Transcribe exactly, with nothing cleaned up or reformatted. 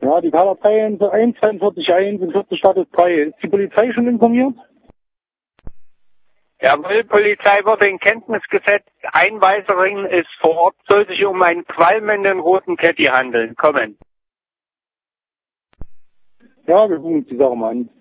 Ja, die Kader eins zweiundvierzig eins und vierzig Status drei. Ist die Polizei schon informiert? Jawohl, Polizei wurde in Kenntnis gesetzt. Einweiserin ist vor Ort, soll sich um einen qualmenden roten Caddy handeln. Kommen. Ja, wir gucken uns die Sache mal an.